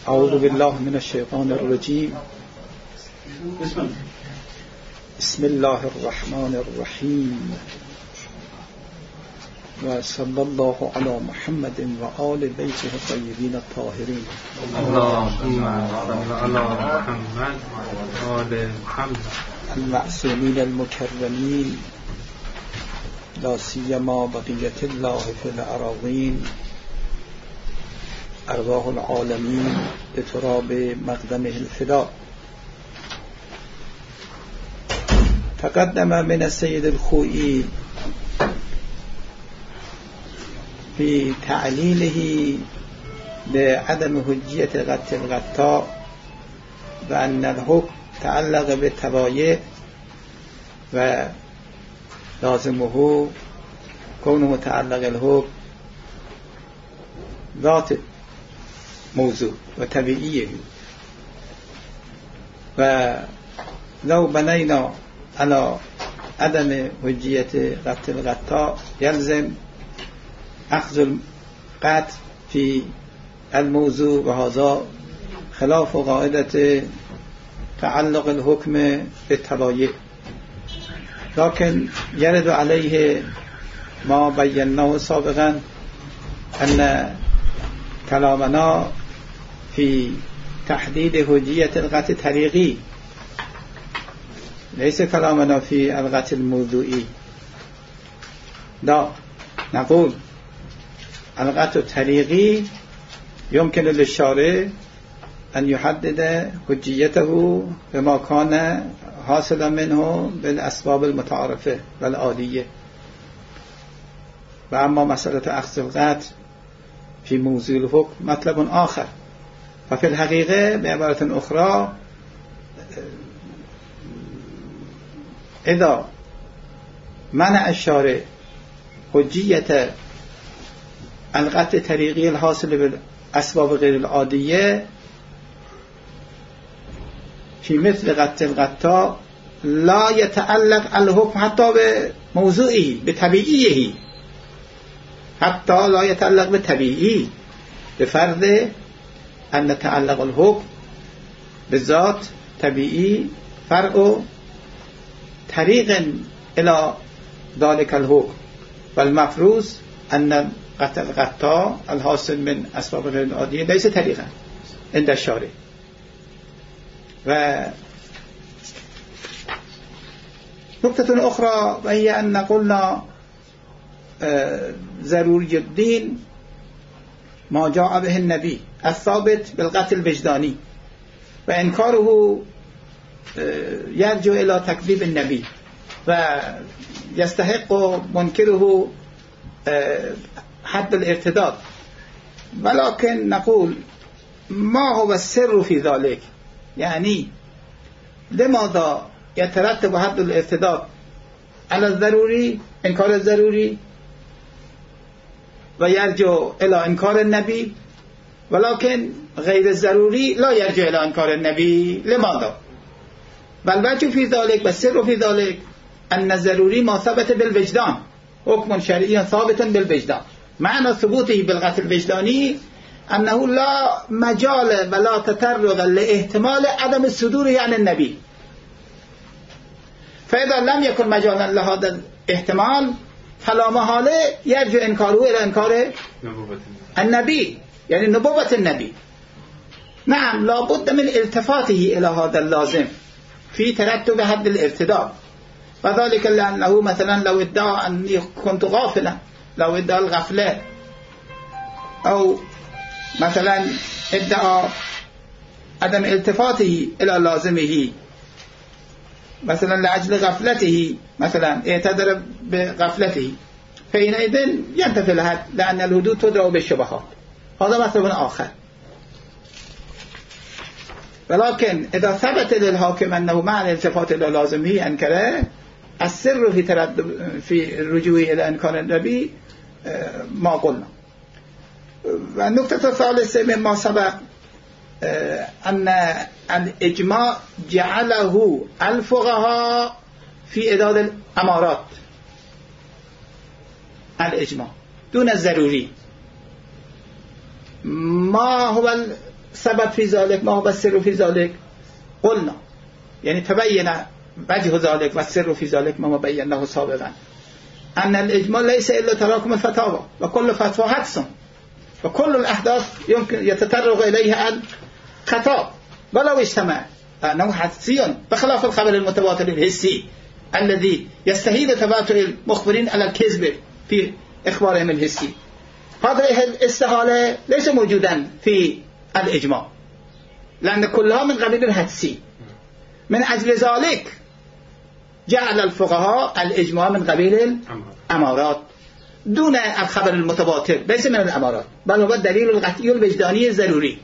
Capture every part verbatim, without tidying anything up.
اعوذ بالله من الشیطان الرجیم. بسم الله الرحمن الرحیم و صلی الله علی محمد و آل بیته الطیبین الطاهرین. اللهم صل علی محمد و آل محمد المعصومین المکرمین، لا سیما بقیت الله فی الاراضین، ارواح العالمین بتراب مقدمه الفدا. تقدم من السید الخوئي في تعليله لعدم حجية قتل القطاع وأن الحكم تعلق بالتبايع ولازمه كون متعلق الحكم ذات موضوع وتبعيه. ولو بنينا على عدم حجية قتل القطاع يلزم أخذ القطع في الموضوع، وهذا خلاف قاعدة تعلق الحكم بالتبايع. لكن يرد عليه ما بيناه سابقا أن كلامنا في تحديد حجية القطع طريقي، ليس كلامنا في القطع الموضوعي. لا، نقول القطع الطريقي يمكن للشارع أن يحدد حجيته بما كان حاصلا منه بالأسباب المتعارفة والعادية. وأما مسألة أخذ القطع في موضوع الحكم مطلب آخر. ففي الحقيقة بعبارة أخرى، إذا منع الشارع حجية القطع الطريقي الحاصل بالأسباب غير العادية في مثل قطع القطاع، لا يتعلق الحكم حتى بموضوعه بطبيعيه، حتى لا يتعلق بطبيعي، بفرض أن تعلق الحكم بالذات طبيعي فرع طريق إلى ذلك الحكم، والمفروض أن قتل القطاع الحاصل من أسباب غير العادية ليس طريقا عند الشارع. و نقطة أخرى وهي أن قلنا ضروري الدين ما جاء به النبي الثابت بالقتل الوجداني، وإنكاره يرجع إلى تكذيب النبي، ويستحق منكره حد الارتداد. ولكن نقول ما هو السر في ذلك؟ يعني لماذا يترتب حد الارتداد على الضروري، إنكار الضروري، ويرجع إلى إنكار النبي، ولكن غير الضروري لا يرجع إلى إنكار النبي؟ لماذا؟ والوجه في ذلك والسر في ذلك أن الضروري ما ثبت بالوجدان، حكم شرعي ثابت بالوجدان. معنى ثبوته بالقتل الوجداني أنه لا مجال ولا تطرق لاحتمال عدم الصدور عن النبي. فإذا لم يكن مجالا لهذا الاحتمال فلا محالة يرجع إنكاره إلى إنكار النبي، يعني نبوة النبي. نعم، لا بد من التفاته إلى هذا اللازم في ترتب حد الارتداد، وذلك لأنه مثلا لو ادعى أني كنت غافلا، لو ادعى الغفلة، أو مثلا ادعى عدم التفاته إلى لازمه، مثلا لأجل غفلته، مثلا اعتذر بغفلته، فحينئذ ينتفي الحد، لأن الحدود تدرأ بالشبهات. هذا مطلب آخر. ولكن إذا ثبت للحاكم أنه مع الالتفات إلى لازمه أنكره، السر في تردد في الرجوع إلى إنكار النبي ما قلنا. والنقطة الثالثة مما سبق أن الإجماع جعله الفقهاء في إعداد الأمارات، الإجماع دون الضروري. ما هو السبب في ذلك ما هو السر في ذلك؟ قلنا يعني تبين وجه ذلك والسر في ذلك ما بيناه سابقا أن الإجمال ليس إلا تراكم الفتاوى وكل فتوى حدث وكل الأحداث يمكن يتطرق إليها الخطأ ولو اجتمع أنه حدثي بخلاف الخبر المتواتر الحسي الذي يستحيل تواتر المخبرين على الكذب في إخبارهم الحسي. هذه الاستحالة ليس موجودا في الإجماع لأن كلها من قبيل الحدسي. من أجل ذلك جعل الفقهاء الإجماع من قبيل الأمارات دون الخبر المتواتر، ليس من الأمارات بل هو الدليل القطعي الوجداني الضروري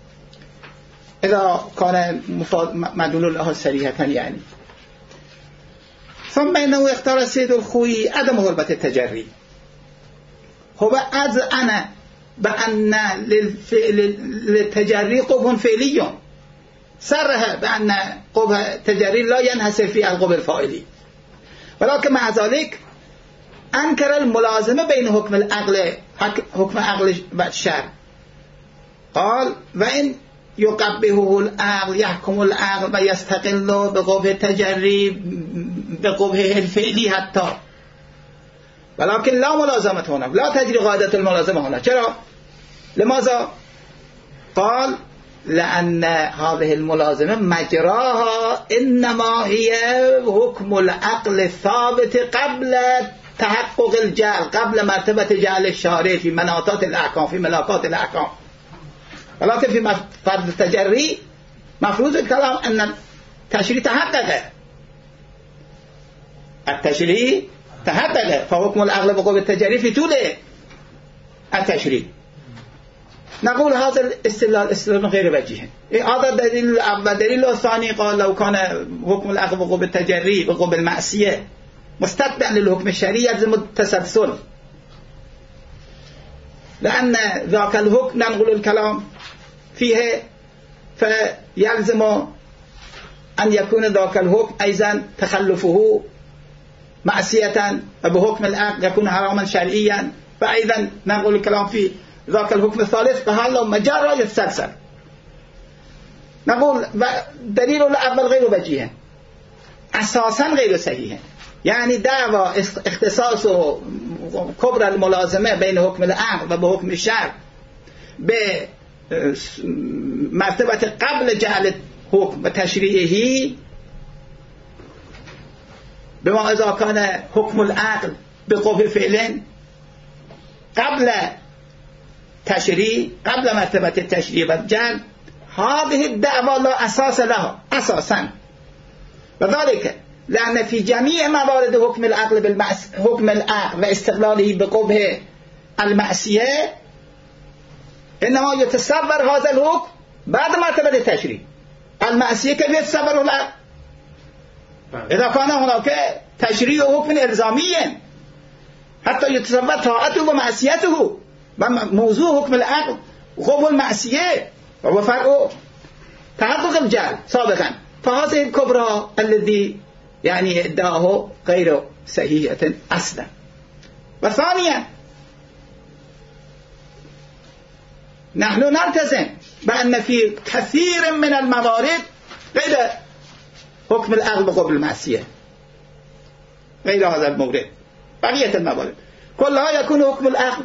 إذا كان مدلول له صريحة يعني. ثم إنه اختار السيد الخوئي عدم غربة التجري. هو أذعن بأن للتجري قبح فعلي، صرح بأن قبح التجري لا ينحصر في القبح الفاعلي، ولكن مع ذلك أنكر الملازمة بين حكم العقل حكم العقل والشرع. قال وإن يقبحه العقل يحكم العقل ويستقل بقبح التجري بقبحه الفعلي حتى، ولكن لا ملازمة هنا، لا تجري قاعدة الملازمة هنا. چرا؟ لماذا؟ قال لأن هذه الملازمة مجراها إنما هي حكم العقل الثابت قبل تحقق الجعل، قبل مرتبة جعل الشارع في مناطات الأحكام في ملاكات الأحكام. ولكن في فرض التجري مفروض الكلام أن التشريع تحقق، التشريع تحقق، فحكم العقل بقوة التجري في طول التشريع. نقول هذا الاستدلال استدلال غير وجيه. هذا الدليل الأول. دليل الثاني قال لو كان حكم العقل بقوة التجري بقوة المعصية مستتبعا للحكم الشرعي يلزم التسلسل، لأن ذاك الحكم ننقل الكلام فيه فيلزم أن يكون ذاك الحكم أيضا تخلفه معصية، وبحكم العقل يكون حراما شرعيا، فأيضا ننقل الكلام في ذاك الحكم الثالث فهذا مجرى يتسلسل. نقول دليل الأول غير وجيه، أساسا غير صحيح. يعني دعوى اختصاص كبرى الملازمة بين حكم العقل وبحكم الشرع بمرتبة قبل جعل حكم تشريعه، بما إذا كان حكم العقل بقبح فعل قبل تشريع، قبل مرتبة التشريع والجعل، هذه الدعوى لا أساس لها أساسا. وذلك لأن في جميع موارد حكم العقل بالمعصية، حكم العقل واستقلاله بقبح المعصية، إنما يتصور هذا الحكم بعد مرتبة التشريع. المعصية كيف يتصور العقل؟ إذا كان هناك تشريع حكم إلزامي حتى يتصور طاعته ومعصيته، موضوع حكم العقل وقبح المعصية وهو فرق تحقق الجعل سابقا. فهذه الكبرى الذي يعني ادعاه غير صحيحة أصلا. وثانيا نحن نلتزم بأن في كثير من الموارد غير حكم العقل بقبح المعصية، غير هذا المورد، بقية الموارد كلها يكون حكم العقل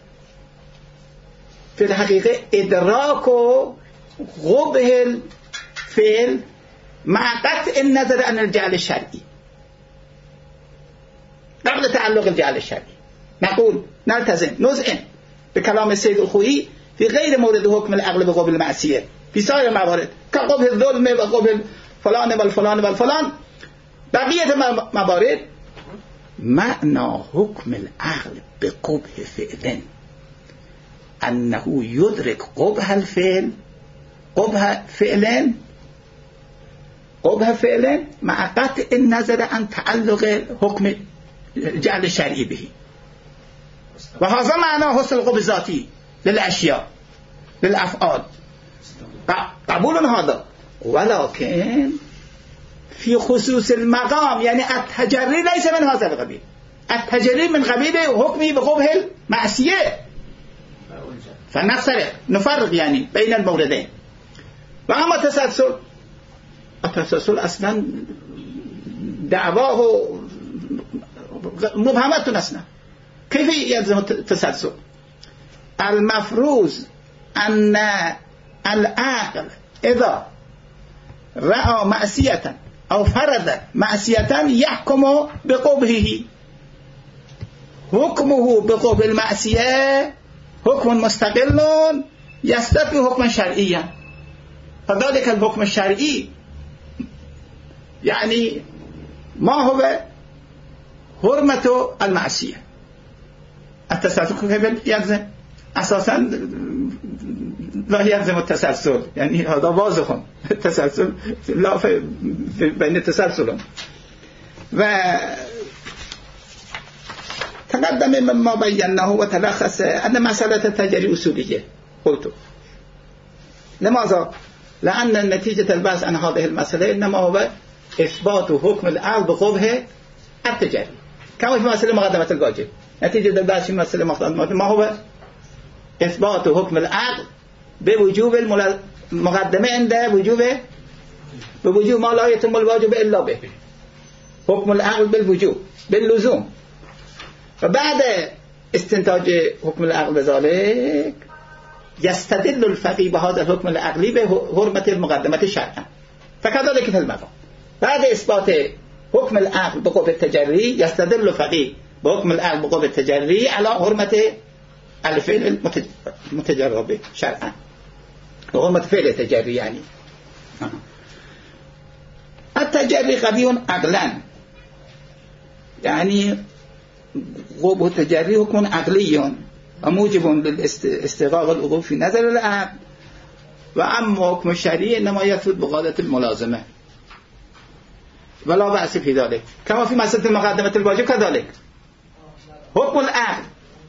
في الحقيقة إدراك قبح الفعل مع قطع النظر عن الجعل الشرعي قبل تعلق الجعل الشرعي. نقول نلتزم نزعم بكلام السيد الخوئي في غير مورد حكم العقل بقبح المعصية، في سائر الموارد كقبح الظلم وقبح فلان والفلان والفلان بقية الموارد معنى حكم العقل بقبح فعل أنه يدرك قبح الفعل قبح فعل قبح فعل مع قطع النظر عن تعلق حكم الجعل الشرعي به. وهذا معنى حصل القبح الذاتي للأشياء للأفعال، قبول هذا. ولكن في خصوص المقام يعني التجري ليس من هذا القبيل، التجري من قبيل حكمه بقبح المعصية، فنفرق نفرق يعني بين الموردين. و اما تسلسل، التسلسل اصلا دعواه مبهمة اصلا. كيف يلزم التسلسل؟ المفروض ان العقل اذا رأى معصية او فرض معصية يحكم بقبحه، حكمه بقبح المعصية حكم مستقل يستفي حكما شرعيا. فذلك الحكم الشرعي يعني ما هو حرمة المعصية. التسلسل كيف يلزم؟ أساسا لا يلزم التسلسل، يعني هذا واضح. التسلسل لا بين التسلسل. و تقدم مما بيناه وتلخص أن مسألة التجري أصولية. قلت لماذا؟ لأن نتيجة البحث عن هذه المسألة إنما هو إثبات حكم العقل بقبح التجري، كما في مسألة مقدمة الواجب. نتيجة البحث في مسألة مقدمة ما هو إثبات حكم العقل بوجوب المقدمة عند وجوب بوجوب ما لا يتم الواجب إلا به. حكم العقل بالوجوب باللزوم. وبعد استنتاج حكم العقل بذلك يستدل الفقيه بهذا الحكم العقلي بحرمة المقدمة الشرعية. فكذلك في المقام بعد إثبات حكم العقل بقبح التجري يستدل الفقيه بحكم العقل بقبح التجري على حرمة الفعل المتجرب شرعا، وحرمة فعل التجري. يعني التجري قبيح عقلا، يعني قبح التجري حكم عقلي وموجب للاستغراق الوقوع في نظر العقل. وأما حكم الشرعي إنما يثبت بقاعدة الملازمة ولا بأس في ذلك، كما في مسألة مقدمة الواجب كذلك. حكم العقل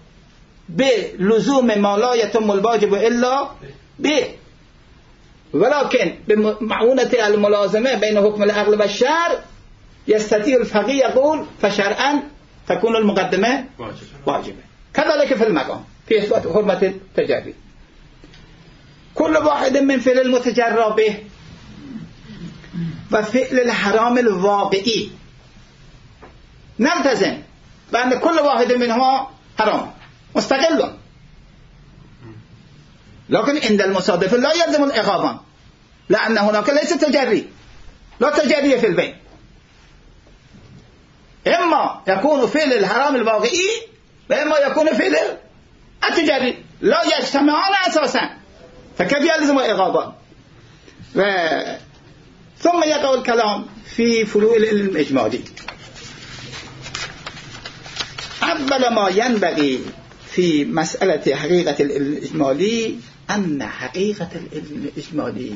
بلزوم ما لا يتم الواجب إلا به، ولكن بمعونة الملازمة بين حكم العقل والشرع يستطيع الفقيه يقول فشرعا تكون المقدمة واجبة. كذلك في المقام في إثبات حرمة التجري. كل واحد من فعل المتجرى به وفعل الحرام الواقعي نلتزم بأن كل واحد منهما حرام مستقل، لكن عند المصادف لا يلزم الإقامة، لأن هناك ليس تجري، لا تجري في البين. إما يكون فعل الحرام الواقعي وإما يكون فعل التجري، لا يجتمعان أساسا، فكيف يلزم الإقامة؟ و... ثم يقع الكلام في فروع العلم الإجمالي. أول ما ينبغي في مسألة حقيقة العلم الإجمالي أن حقيقة العلم الإجمالي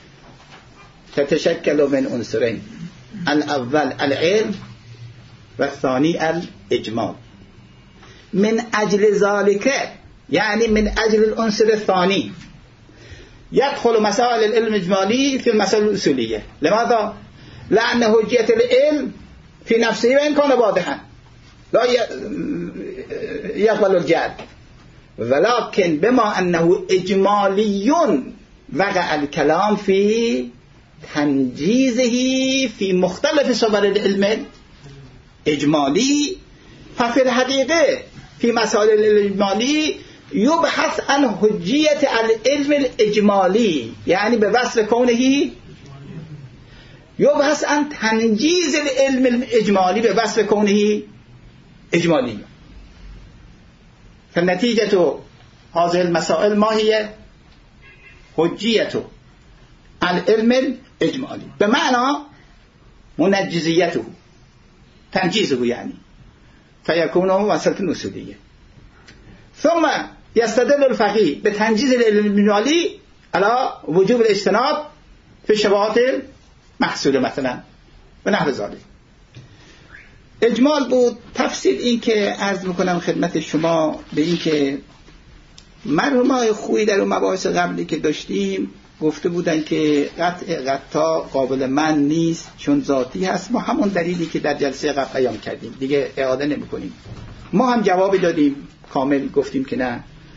تتشكل من عنصرين: الأول العلم والثاني الإجمال. من أجل ذلك يعني من أجل العنصر الثاني يدخل مسائل العلم الإجمالي في المسائل الأصولية. لماذا؟ لأن حجية العلم في نفسه وإن كان واضحا لا يقبل الجهل، ولكن بما أنه إجمالي وقع الكلام في تنجيزه في مختلف صور العلم الإجمالي. ففي الحقيقة في مسائل الإجمالي يبحث عن حجية العلم الإجمالي، يعني بوصف كونه يبحث عن تنجيز العلم الإجمالي بوصف كونه إجمالي. فالنتيجة هذه المسائل ما هي؟ حجية العلم الإجمالي بمعنى منجزيته، تنجيزه يعني، فيكون مسألة أصولية. ثم يستدل الفقيه بتنجيز العلم الإجمالي على وجوب الاجتناب في الشبهات المحصولة مثلا ونحو ذلك. اجمال بود. تفصیل این که عرض میکنم خدمت شما به این که مرحومای خویی در اون مباحث قبلی که داشتیم گفته بودن که قطع قطع قابل من نیست چون ذاتی هست، با همون دلیلی که در جلسه قبل بیان کردیم دیگه اعاده نمی کنیم. ما هم جوابی دادیم کامل، گفتیم که نه،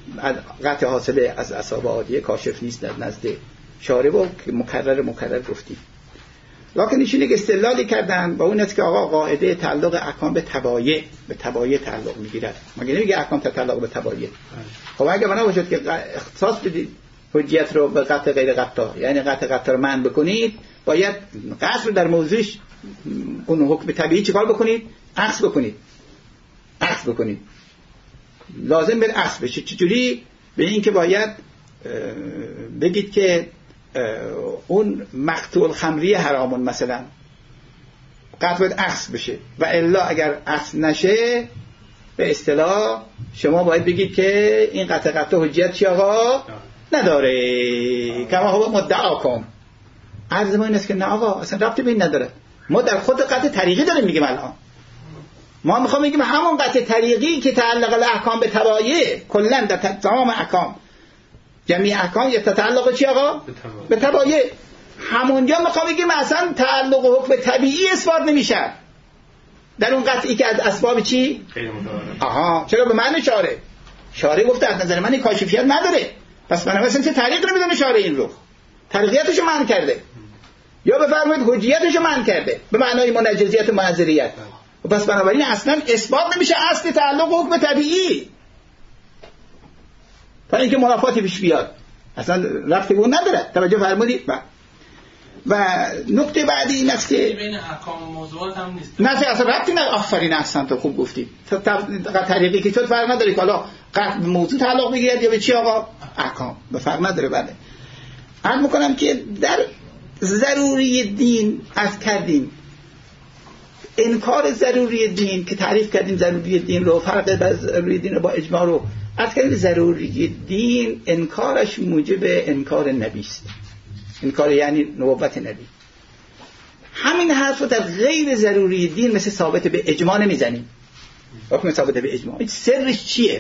قطع حاصل از اصحاب عادیه کاشف نیست در نزد شارع و مکرر مکرر گفتیم. لکن ایشون یک استدلالی کردن با اون است که آقا قاعده تعلق احکام به تبایع به تبایع تعلق میگیرد. مگه نمیگه احکام تعلق به تبایع؟ خب اگه بنا باشد که اختصاص بدید حجیت رو به قطع غیر قطع، یعنی قطع قطع رو منع بکنید، باید قصر در موضوعش اون حکم طبیعی چیکار بکنید؟ عکس بکنید. عکس بکنید. لازم بر عکس بشه. چجوری؟ به این که باید بگید که اون مقطوع خمری حرامون مثلا قطع باید عکس بشه و الا اگر عکس نشه به اصطلاح شما باید بگید که این قطع قطع حجیت چی آقا نداره کما هو مدعا کن. عرض ما این است که نه آقا اصلا ربطی به این نداره. ما در خود قطع طریقی داریم میگیم الان. ما میخوام بگیم همون قطع طریقی که تعلق الاحکام به تبایع کلا در تمام احکام جمعی احکام یتعلق چی آقا؟ به تبایع. همونجا میخوام بگیم اصلا تعلق حکم طبیعی اثبات نمیشه در اون قطعی که از اسباب چی؟ خیلی متعارف. آها چرا به معنی شارع؟ شارع گفته از نظر من این کاشفیت نداره، پس من مثلا چه طریق نمیدونه شارع این رو طریقیتشو منع کرده یا بفرمایید حجیتشو منع کرده به معنای منجزیت و معذریت. پس بنابراین اصلا اثبات نمیشه اصل تعلق حکم طبیعی تا اینکه منافاتی پیش بیاد، اصلا ربطی به اون نداره. توجه فرمودید؟ و نکته بعدی این است که بین احکام و موضوعات هم نیست. نه اصلا ربطی نداره. آفرین احسن تو خوب گفتی. طریقی که شد فرق نداره که حالا قطع به موضوع تعلق بگیرد یا به چی آقا؟ احکام. به فرق نداره. بله عرض میکنم که در ضروری دین از کردیم انکار ضروری دین که تعریف کردیم ضروری دین رو فرق با ضروری دین رو با اجماع رو از کردیم. ضروری دین انکارش موجب انکار نبی است. انکار یعنی نبوت نبی. همین حرف رو در غیر ضروری دین مثل ثابت به اجماع نمیزنیم. حکم ثابت به اجماع سرش چیه؟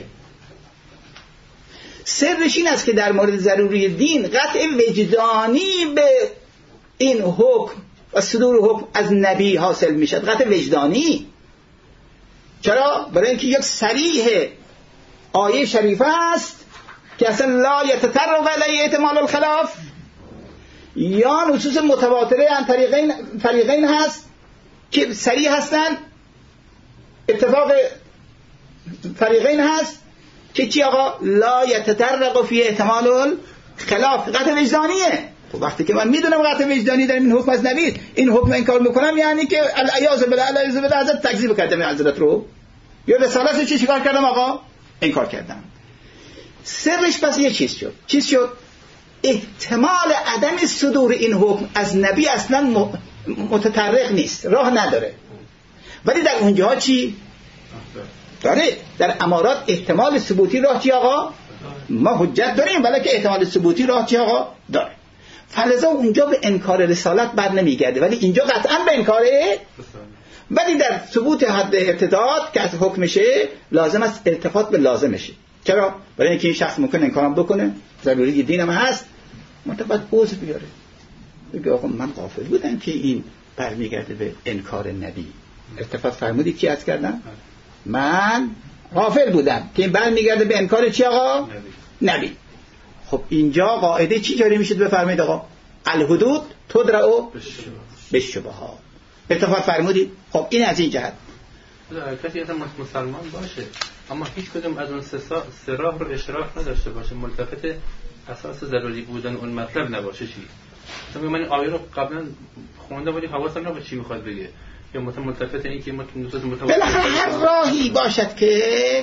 سرش این است که در مورد ضروری دین قطع وجدانی به این حکم و صدور حکم از نبی حاصل میشد. قطع وجدانی. چرا؟ برای اینکه یک صریح آیه شریفه است که اصلا لا یتطرق علیه احتمال الخلاف یا نصوص متواتره عن طریقین طریقین هست که صریح هستن اتفاق طریقین هست که چی آقا لا یتطرق فی احتمال الخلاف. قطع وجدانیه. خب وقتی که من میدونم قطع وجدانی داریم این حکم از نبی این حکم انکار میکنم یعنی که الایاذ بالله الایاذ بالله حضرت تکذیب کردم حضرت رو یا رسالت چی چیکار کردم آقا انکار کردم. سرش پس یه چیز شد. چیز شد احتمال عدم صدور این حکم از نبی اصلا متطرق نیست، راه نداره. ولی در اونجاها چی داره؟ در امارات احتمال ثبوتی راه چی آقا؟ ما حجت داریم ولی که احتمال ثبوتی راه چی آقا؟ داره. فلذا اونجا به انکار رسالت بر نمیگرده ولی اینجا قطعا به انکاره. ولی در ثبوت حد ارتداد که از حکمشه لازم است التفات به لازمشه. چرا؟ برای اینکه این شخص ممکن انکارم بکنه ضروری دینم هست منتبت عذر بیاره بگه آقا من غافل بودم که این برمیگرده به انکار نبی. التفات فرمودی کی عرض کردم؟ من غافل بودم که این برمیگرده به انکار چی آقا؟ نبی. نبی. خب اینجا قاعده چی جاری میشه بفرمایید آقا؟ الحدود تدرع بالشبهات. التفات فرمودید. خب این از این جهت کسی اصلا مسلمان باشه اما هیچ کدوم از اون سه راه رو اشراف نداشته باشه ملتفت اساس ضروری بودن اون مطلب نباشه چی؟ مثلا من این آیه رو قبلا خوندم ولی حواسم نبود چی میخواد بگه یا ملتفت این که متواتر بالاخره هر راهی باشد که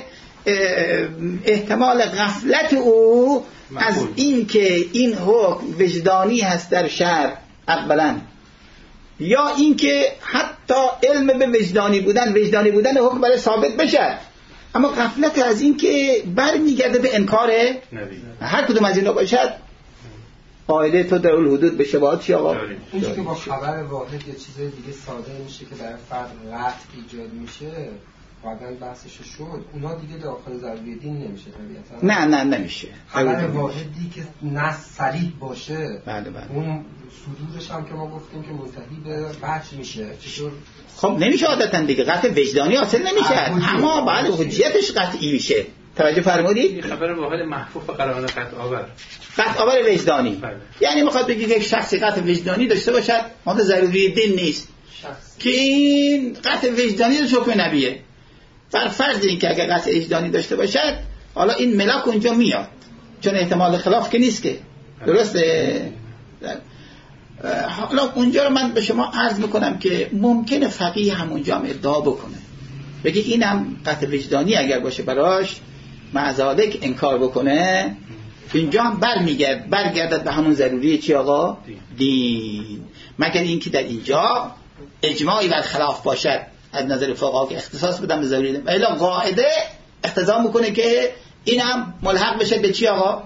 احتمال غفلت او از این که این حکم وجدانی هست در شرع اولا یا این که حتی علم به وجدانی بودن وجدانی بودن حکم برای ثابت بشه اما غفلت از این که برمیگرده به انکار نبی. هر کدوم از اینا باشد قاعده تو در الحدود به شبهات چی آقا؟ اونجا که با خبر واحد یا چیز دیگه صادر میشه که در فرد قطع ایجاد میشه واقعا بحثش شد اونا دیگه داخل ضروری دین نمیشه طبیعتا. نه نه نمیشه. خبر واحدی که نص صریح باشه بله بله. اون صدورش هم که ما گفتیم که منتهی به بحث میشه چطور؟ خب نمیشه عادتا دیگه قطع وجدانی حاصل نمیشه اما بعد حجیتش قطعی میشه توجه فرمودید؟ خبر واحد محفوف قرائن قطع آور، قطع آور وجدانی. بله. یعنی میخواد بگه که شخصی قطع وجدانی داشته باشد، ماده ضروری دین نیست شخص. که این قطع وجدانی رو حکم نبیه. بر فرض این که اگر قطع وجدانی داشته باشد، حالا این ملاک اونجا میاد، چون احتمال خلاف که نیست که درسته. حالا اونجا رو من به شما عرض میکنم که ممکنه فقیه همونجا هم ادعا بکنه، بگه اینم قطع وجدانی اگر باشه براش معذالک انکار بکنه، اینجا هم برمیگرد برگردد به همون ضروری چی آقا؟ دین. مگر اینکه در اینجا اجماعی بر خلاف باشد از نظر فقها که اختصاص بدن به ضروری دین، الا قاعده اقتضا میکنه که اینم ملحق بشه به چی آقا؟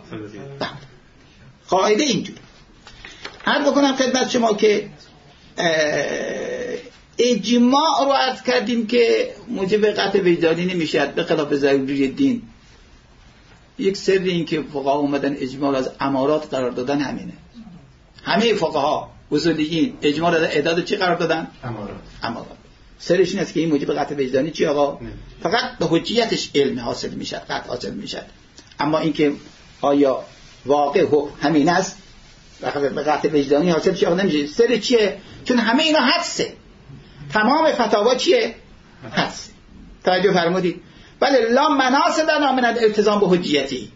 قاعده اینجور. عرض بکنم خدمت شما که اجماع رو عرض کردیم که موجب قطع وجدانی نمیشد به خلاف ضروری دین. یک سر این که فقها اومدن اجماع از امارات قرار دادن همینه. همه فقها اصولیین اجماع رو اعداد چی قرار دادن؟ امارات. امارات. سرش این است که این موجب قطع وجدانی چی آقا؟ نه. فقط به حجیتش علم حاصل میشد، قطع حاصل میشد. اما اینکه آیا واقع همین است به قطع وجدانی حاصل چی آقا نمیشه. سر چیه؟ چون همه اینا حدسه. تمام فتاوا چیه؟ حدس. توجه فرمودید؟ بله لا مناسبنا من الالتزام به حجیتی،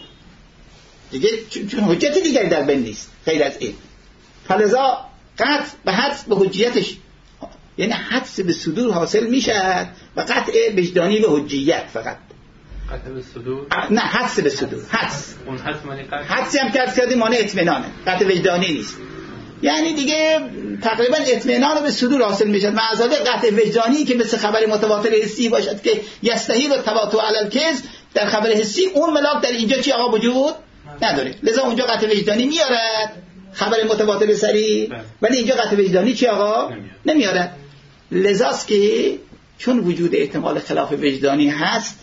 دیگه چون حجت دیگری در بین نیست غیر از این، فلذا قطع به حدس به حجیتش، یعنی حدس به صدور حاصل میشه و قطع وجدانی به حجیت. فقط قطع به صدور؟ نه حدس به صدور. حدس اون حدس معنی قطع، حدسی هم که کردیم معنی اطمینانه، قطع وجدانی نیست. یعنی دیگه تقریبا اطمینان به صدور حاصل میشه. معذالک قطع وجدانی که مثل خبر متواتر حسی باشد که یستحیل التواتر علی الکذب، در خبر حسی اون ملاک در اینجا چی آقا وجود نداره، لذا اونجا قطع وجدانی میارد خبر متواتر سریع، ولی اینجا قطع وجدانی چی آقا نمیارد. لذاست که چون وجود احتمال خلاف وجدانی هست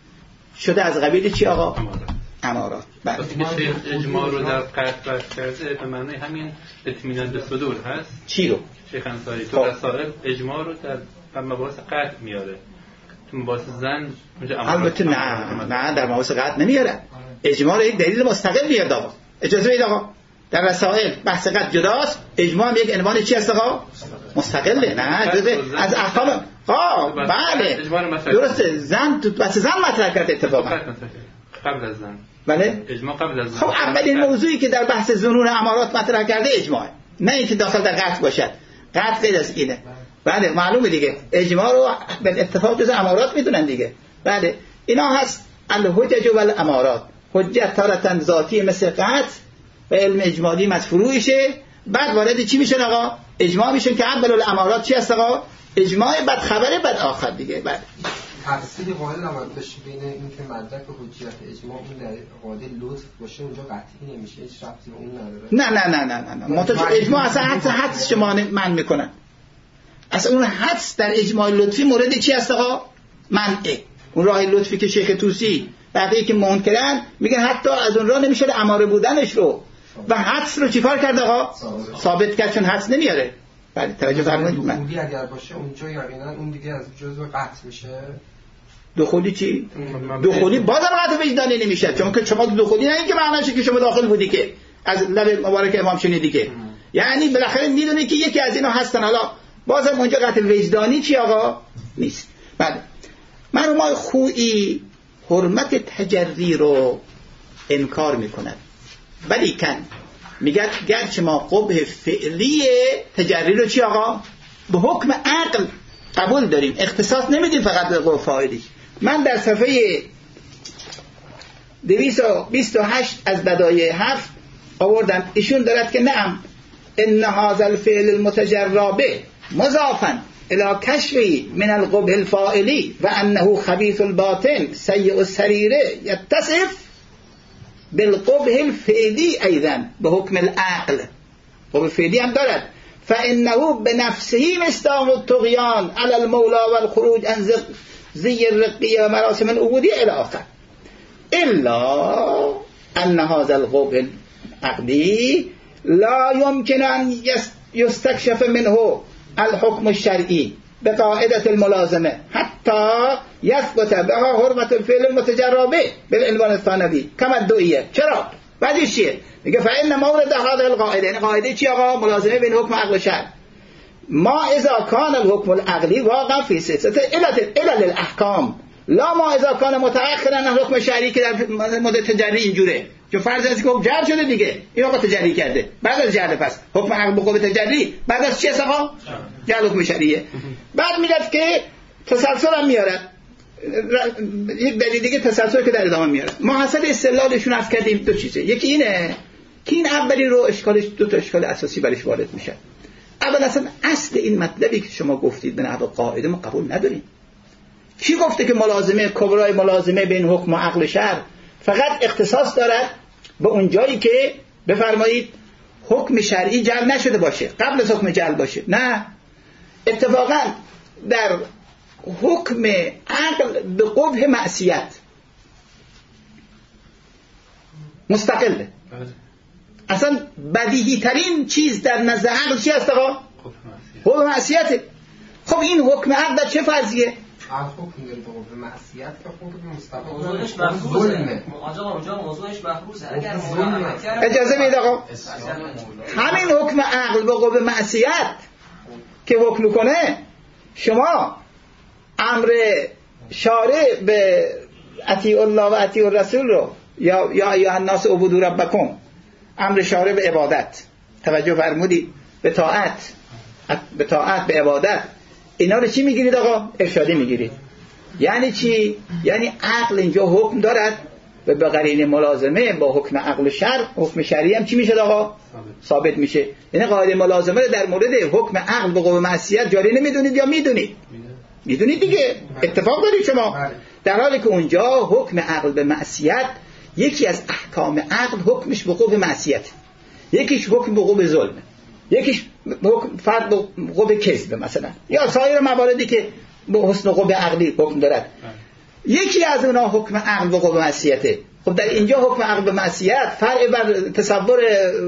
شده از قبیل چی آقا؟ امارات. بله. اجماع رو در قطع بحث کرده به معنی همین اطمینان به صدور هست. چی رو؟ شیخ انصاری تو رسائل اجماع رو در مباحث قطع میاره، تو مباحث زن اونجا امارات. البته نه نه در مباحث قطع نمیاره. اجماع رو یک دلیل مستقل میاد آقا. اجازه بدید آقا. در رسائل بحث قطع جداست، اجماع هم یک عنوان چی هست آقا؟ مستقله. نه جزء از احکام. آه بله درسته. زن تو بحث زن مطرح کرده اتفاقا قبل از زن. بله اجماع قبل از زن. خب اولین موضوعی که در بحث ظنون امارات مطرح کرده اجماع، نه اینکه داخل در قطع باشد. قطع غیر از اینه. بله معلومه دیگه. اجماع رو به اتفاق جز امارات میدونن دیگه. بله اینا هست الحجج و الامارات. حجت تارتن ذاتی مثل قطع و علم اجمالی مدفوعشه، بعد وارد چی میشن آقا؟ اجماع میشن که اول الامارات چی هست آقا؟ اجماع بعد خبره بعد آخر دیگه. بعد تفصیلی قائل نباید بشه بین اینکه مدرک حجیت اجماع اون در قاعده لطف باشه اونجا قطعی نمیشه، هیچ ربطی به اون نداره. نه نه نه نه نه منتج اجماع اصلا حدس حدس شما من میکنن. اصلا اون حدس در اجماع لطفی مورد چی هست آقا؟ منعه. اون راه لطفی که شیخ طوسی بقیه که منکرن میگن حتی از اون راه نمیشه اماره بودنش رو و حدس رو چیکار کرد آقا؟ ثابت کرد، چون حدس نمیاره. بله توجه فرمایید. من دخولی اگر باشه اونجا یقینا اون دیگه از جزء قطع میشه. دخولی چی؟ دخولی بازم قطع وجدانی نمیشه، چون که شما دخولی نه اینکه معناشه که شما داخل بودی که از لب مبارک امام شنیدی که، یعنی بالاخره میدونی که یکی از اینا هستن، حالا بازم اونجا قطع وجدانی چی آقا؟ نیست. بله مرحوم خویی حرمت تجری رو انکار میکنند، ولی کن میگه گرچه ما قبح فعلی تجری رو چی آقا؟ به حکم عقل قبول داریم، اختصاص نمیدیم فقط به قبح فاعلی. من در صفحه دویست و بیست و هشت از بدایع هفت آوردم، ایشون دارد که نعم ان هذا الفعل المتجربه مضافا الى کشفی من القبح الفاعلی و انه خبیث الباطن سیء السریره یتصف بالقبح الفعلی ایضا به حکم العقل. قبح فعلی هم دارد. فانه بنفسه مصداق الطغیان علی المولا والخروج عن زی الرقیه و مراسم العبودیه الی آخر، الا ان هذا القبح العقلی لا يمكن ان يستكشف منه الحكم الشرعي به قاعده الملازمه حتی یثبت بها حرمت الفعل المتجربه بالعنوان الثانوی کما الدعیه. چرا؟ بعدش چیه؟ میگه فإن مورد هذه القاعده، این قاعده چی آقا؟ ملازمه بین حکم عقل و شرع. ما اذا كان الحكم العقلی واقع فی سلسله علل الاحکام لا ما اذا كان متأخرا عن حکم شرعی که در مورد تجری اینجوره. چون فرض است که حکم جعل شده دیگه، این آقا تجری کرده، بعد از جعل پس حکم عقل بقوه تجری بعد از چی است آقا؟ جعل حکم شرعیه. بعد میاد که تسلسل هم میاره، یک دلیل دیگه تسلسل که در ادامه میاره. ما حاصل استدلالشون عرض کردیم دو چیزه، یکی اینه که این اولی رو اشکالش دو تا اشکال اساسی برش وارد میشه. اول اصلا اصل این مطلبی که شما گفتید به نحو قاعده ما قبول نداریم. کی گفته که ملازمه کبرای ملازمه بین حکم و عقل و شرع فقط اختصاص دارد به اون جایی که بفرمایید حکم شرعی جعل نشده باشه، قبل از حکم جعل باشه؟ نه، اتفاقا در حکم عقل به قبح معصیت مستقله. اصلا بدیهی ترین چیز در نزد عقل چی است آقا؟ حکم معصیت. خب این حکم عقل در چه فرضیه؟ از حکم داره به قبح معصیت که حکم مستقل موضوعش مفروضه. آقا اونجا موضوعش مفروضه. اگر اجازه میدید آقا همین حکم عقل به قبح معصیت که حکم میکنه، شما امر شارع به اطیع الله و اطیع الرسول رو یا یا ایها الناس اعبدوا ربکم، امر شارع به عبادت، توجه فرمودید، به طاعت، به طاعت، به عبادت، اینا رو چی میگیرید آقا؟ ارشادی میگیرید. یعنی چی؟ یعنی عقل اینجا حکم دارد و به قرینه ملازمه با حکم عقل شرع، حکم شرعی هم چی میشه آقا؟ ثابت میشه. یعنی قاعده ملازمه رو در مورد حکم عقل به قوه معصیت جاری نمیدونید یا میدونید؟ میدونید دیگه، اتفاق دارید شما. در حالی که اونجا حکم عقل به معصیت یکی از احکام عقل حکمش به قوه معصیت، یکیش حکم به قوه ظلم، یکیش حکم فرد به قوه کذب مثلا، یا سایر مواردی که به حسن قوه عقلی حکم دارد. یکی از اونها حکم عقل به قوه معصیته. خب در اینجا حکم عقل به معصیت فرع بر تصور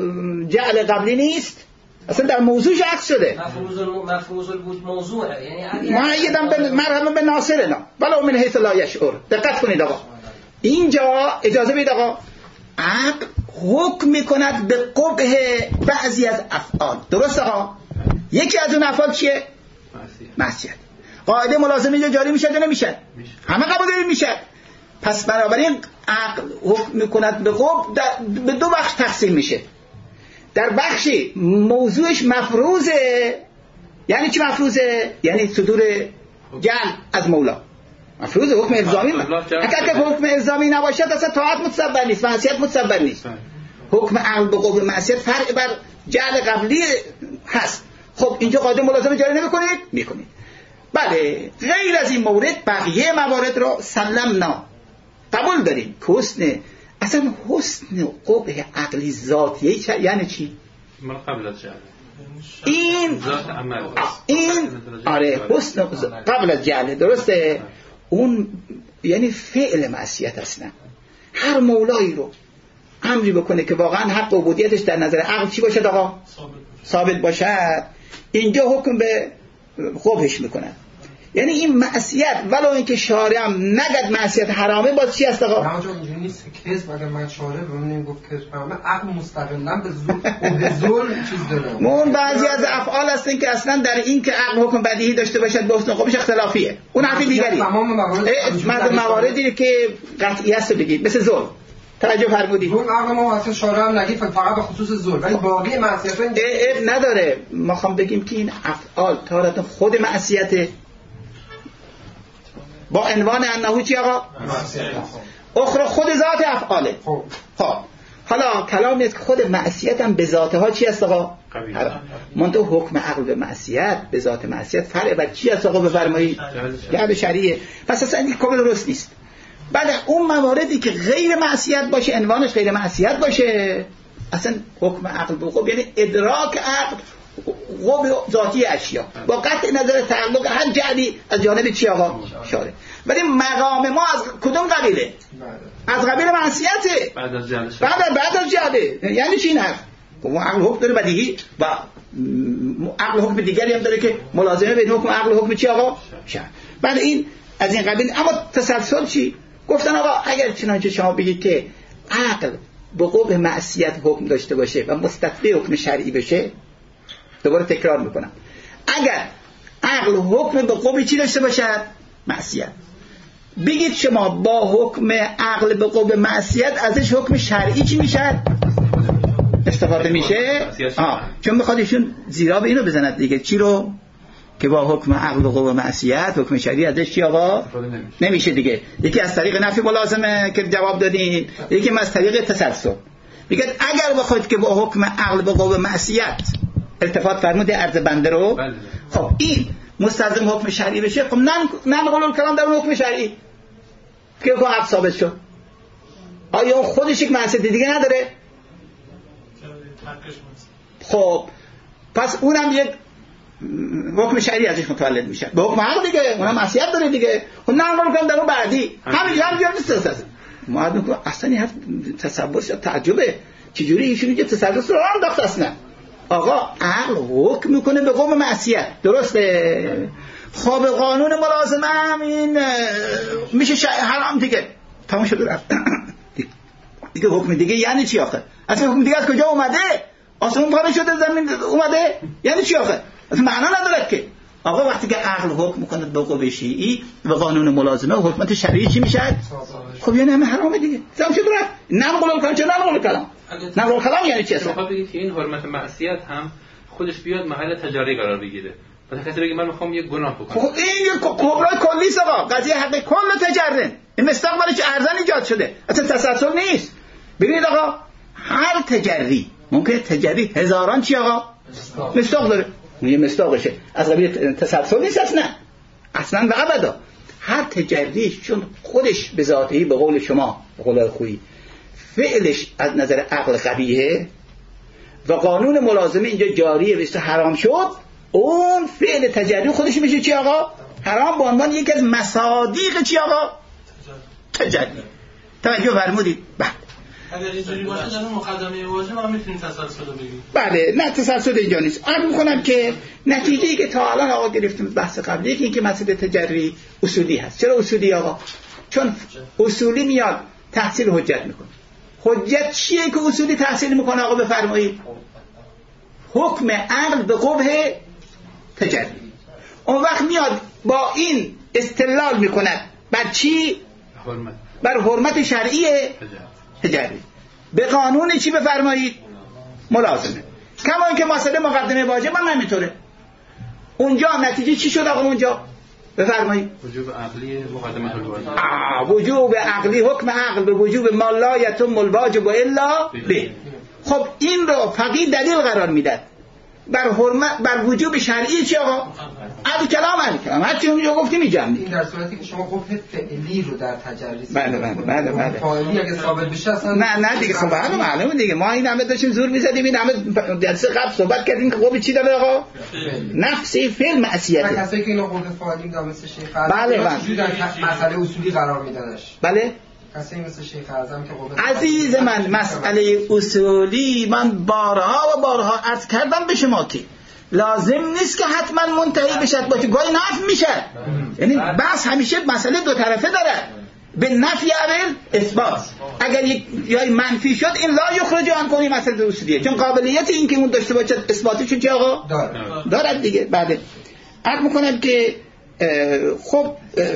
جعل قبلی نیست، اصلا در موضوعش عکس شده. مفروض مفروض بود موضوعه، یعنی معیدم به مرحبا به ناصرنا ولو من حیث لا یشعر. دقت کنید آقا، اینجا اجازه بدید آقا، عقل حکم میکند به قبح بعضی از افعال، درست آقا؟ یکی از اون افعال چیه؟ معصیت. قاعده ملازمه جاری میشه یا نمیشه؟ همه قبول داریم میشه. پس بنابراین عقل حکم میکند به قبح به دو بخش تقسیم میشه. در بخشی موضوعش مفروضه. یعنی چی مفروضه؟ یعنی صدور جعل از مولا. مفروض حکم الزامی. اگر که حکم الزامی نباشد اصلا طاعت متصور نیست، معصیت متصور نیست. حکم عقل به قبح معصیت فرق بر جعل قبلی هست. خب اینجا قاعده ملازمه جاری نمی‌کنید؟ می‌کنید. بله، غیر از این مورد بقیه موارد رو سلمنا قبول داریم که حسن، اصلا حسن قبح عقلی ذاتیه یعنی چی؟ ما قبل از جعل این ذات عمل این آره حسن قبل از جعل، درسته؟ اون یعنی فعل معصیت اصلا. هر مولایی رو امری بکنه که واقعا حق عبودیتش در نظر عقل چی باشد آقا؟ ثابت باشد، اینجا حکم به قبحش میکنه. یعنی این معصیت ولو اینکه شارع هم نگد معصیت حرامه، باز چی هست آقا؟ نه آنجا اینجوری نیست که کذب اگر من شارع بمونیم گفت کذب حرامه، عقل مستقلا به ظلم به ظلم چیز داره. اون بعضی از افعال هستن که اصلا در این که عقل حکم بدیهی داشته باشد به حسن قبحش اختلافیه، اون حرف دیگری. تمام موارد مواردی که قطعی است بگید، مثل ظلم. توجه فرمودید؟ اون عقل ما اصلا شارع هم نگید فقط به خصوص ظلم، ولی باقی معصیت‌ها این نداره. ما خوام بگیم که این افعال تارت خود معصیت با عنوان انه چی آقا؟ اخرى خود ذات افعاله. خب خب حالا کلامی است که خود معصیت هم به ذاتها چی است آقا؟ منتها حکم عقل به معصیت به ذات معصیت فرع بر چی است آقا؟ بفرمایید جعل شرعیه. پس اصلا این کامل درست نیست. بعد اون مواردی که غیر معصیت باشه، عنوانش غیر معصیت باشه، اصلا حکم عقل به قبح یعنی ادراک عقل قبح ذاتی اشیا با قطع نظر تعلق هر جعلی از جانب چی آقا؟ شارع. ولی مقام ما از کدوم قبیله؟ از قبیل معصیته. بعد از جعل بعد بعد از جعل. یعنی چی این حرف؟ اون عقل حکم داره بدیهی و عقل حکم دیگری هم داره که ملازمه بین حکم عقل حکم چی آقا شرع. بعد این از این قبیل. اما تسلسل چی؟ گفتن آقا اگر چنانچه شما بگید که عقل به قوه معصیت حکم داشته باشه و مستتبع حکم شرعی بشه، دوباره تکرار میکنم، اگر عقل حکم به قوه چی داشته باشد؟ معصیت. بگید شما با حکم عقل به قوه معصیت ازش حکم شرعی چی میشه؟ استفاده میشه؟ آه. چون میخواد ایشون زیرا به اینو بزند دیگه. چی رو؟ که با حکم عقل به قوه معصیت حکم شرعی ازش چی آقا؟ نمیشه. نمیشه دیگه. یکی از طریق نفی ملازمه که جواب دادین، یکی از طریق تسلسل. میگه اگر بخواید که با حکم عقل به قوه معصیت التفات فرمود عرض بنده رو بله. خب این مستلزم حکم شرعی بشه، خب ننقل الکلام در اون حکم شرعی که با عقل ثابت شد، آیا اون خودش یک معصیت دیگه نداره؟ خب پس اونم یک حکم شرعی ازش متولد میشه به حکم عقل دیگه، اونم معصیت داره دیگه. خب ننقل الکلام در اون بعدی همین همین نیست. اصلا ما میگم اصلا این تصور شد تعجبه چجوری ایشون اینجا تسلسل رو انداخت. اصلا آقا عقل حکم میکنه به قوم معصیت، درسته؟ خب قانون ملازمه هم این میشه شا... حرام دیگه، تمام شد رفت. دیگه حکم دیگه یعنی چی آخه؟ اصلا حکم دیگه از کجا اومده؟ آسمون پاره شده زمین اومده؟ یعنی چی آخه؟ اصلا معنا نداره که. آقا وقتی که عقل حکم میکنه به قوه شیعی و قانون ملازمه و حکمت شرعی چی میشه؟ خب یعنی همه حرامه دیگه. تمام شد رفت. نقل الکلام چه نقل الکلام؟ نقل الکلام یعنی چی اصلا؟ شما بگید که این حرمت معصیت هم خودش بیاد محل تجاری قرار بگیره. بعد کسی بگه من میخوام یه گناه بکنم. خب این یه کبرای کلی است آقا. قضیه حق کل تجرد. این مستقبل چه ارزان ایجاد شده. اصلا تسلسل نیست. ببینید آقا هر تجری ممکنه تجری هزاران چی آقا؟ مستاق داره. یه مستاقشه. از قبیل تسلسل نیست اصلا. اصلا و ابدا. هر تجری چون خودش به ذاتی به قول شما به قول خویی فعلش از نظر عقل قبیحه و قانون ملازمه اینجا جاریه بسته حرام شد، اون فعل تجری خودش میشه چی آقا؟ حرام، به عنوان یکی از مصادیق چی آقا؟ تجری. توجه فرمودید؟ بله. اگر اینجوری باشه در مقدمه واژه ما میتونیم تسلسل رو بگیم. بله، نه تسلسل اینجا نیست. عرض می‌کنم که نتیجه‌ای که تا الان آقا گرفتیم بحث قبلی یکی اینکه مسئله تجری اصولی هست. چرا اصولی آقا؟ چون اصولی میاد تحصیل حجت میکنه. حجت چیه که اصولی تحصیل میکنه آقا بفرمایید؟ حکم عقل به قبح تجری. اون وقت میاد با این استدلال میکند بر چی؟ حرمت. بر حرمت شرعی تجری. به قانون چی بفرمایید؟ ملازمه. کما اینکه مسئله مقدمه واجب هم نمیطوره. اونجا نتیجه چی شد آقا اونجا؟ بفرمایید. وجوب عقلی مقدمه الواجب. آه وجوب عقلی حکم عقل به وجوب ما لا یتم الواجب الا به. خب این رو فقیه دلیل قرار میداد بر حرمت بر وجوب شرعی چی آقا؟ عقل کلام عقل کلام هر چی اونجا گفتیم میگم. این در صورتی که شما قبح فعلی رو در تجری بله بله بله بله فعلی اگه ثابت بشه اصلا نه نه دیگه خب معلومه معلومه دیگه. ما این همه داشتیم زور میزدیم، این همه جلسه قبل صحبت کردیم که قبح چی داره آقا؟ نفسی فعل معصیته. کسایی که اینو قبح فعلی میگن مثل شیخ بله بله مسئله اصولی قرار میدنش. بله کسی مثل شیخ اعظم که قبح عزیز من مسئله اصولی من بارها و بارها عرض کردم به شما که لازم نیست که حتما منتهی بشد باشه، گاهی نفی میشه. یعنی بحث همیشه مسئله دو طرفه داره، به نفی اول اثبات. اگر یک جای منفی شد این لا یخرج عن کنی مسئله اصولیه، چون قابلیت این که اون داشته باشه اثباتش چه آقا داره دارد دیگه. بعد عرض میکنم که خب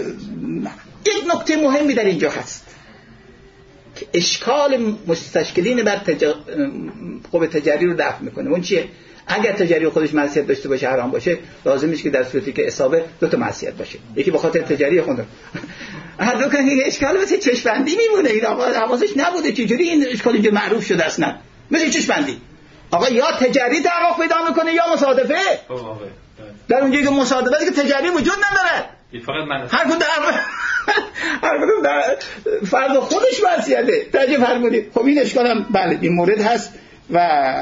یک نکته مهمی در اینجا هست که اشکال مستشکلین بر تجا... قوه تجری رو دفع میکنه. اون چیه؟ اگر تجاری خودش معصیت داشته باشه حرام باشه، لازم نیست که در صورتی که اصابه دو تا معصیت باشه، یکی به خاطر تجاری خونده هر دو کنه اشکال واسه چشم‌بندی میمونه. این آقا حواسش نبوده چجوری این اشکال اینجا معروف شده اصلا مثل چشم‌بندی. آقا یا تجاری تحقق پیدا میکنه یا مصادفه. در اونجایی که مصادفه که تجاری وجود نداره، هر کدوم در هر کدوم در فرد خودش معصیته. توجه فرمودید؟ خب این اشکال هم بله این مورد هست. و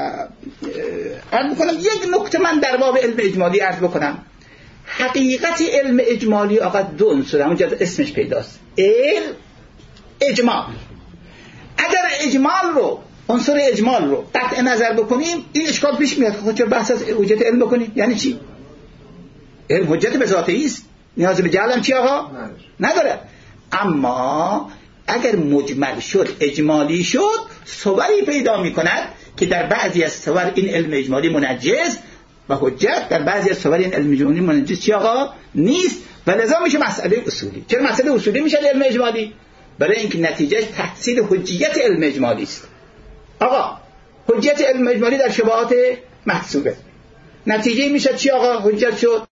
عرض بکنم یک نکته من در باب علم اجمالی عرض بکنم. حقیقت علم اجمالی آقا دو عنصر، همونجا اسمش پیداست، علم اجمال. اگر اجمال رو عنصر اجمال رو قطع نظر بکنیم این اشکال پیش میاد. خود چرا بحث از حجت علم بکنیم؟ یعنی چی؟ علم حجت به ذاته است، نیاز به جعل هم چی آقا؟ نداره. اما اگر مجمل شد اجمالی شد صوری پیدا میکند که در بعضی از صور این علم اجمالی منجز و حجت، در بعضی از صور این علم اجمالی منجز چی آقا؟ نیست. و لذا میشه مسئله اصولی. چرا مسئله اصولی میشه علم اجمالی؟ برای اینکه نتیجه تحصیل حجیت علم اجمالی است. آقا حجیت علم اجمالی در شبهات محسوبه، نتیجه میشه چی آقا؟ حجت شد